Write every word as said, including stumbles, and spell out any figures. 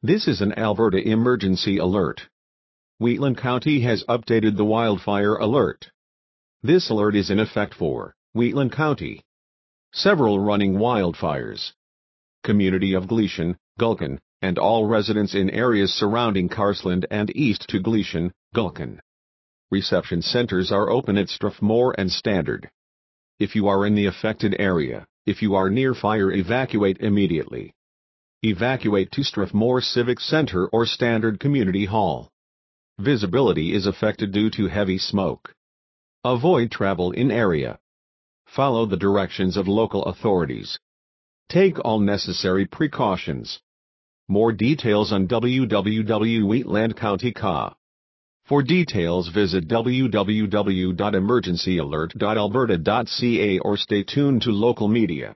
This is an Alberta emergency alert. Wheatland County has updated the wildfire alert. This alert is in effect for Wheatland County. Several running wildfires. Community of Gleason, Gulkin, and all residents in areas surrounding Carsland and east to Gleason, Gulkin. Reception centers are open at Strathmore and Standard. If you are in the affected area, if you are near fire, evacuate immediately. Evacuate to Strathmore Civic Center or Standard Community Hall. Visibility is affected due to heavy smoke. Avoid travel in area. Follow the directions of local authorities. Take all necessary precautions. More details on w w w dot wheatland county c a. For details visit w w w dot emergency alert dot alberta dot c a or stay tuned to local media.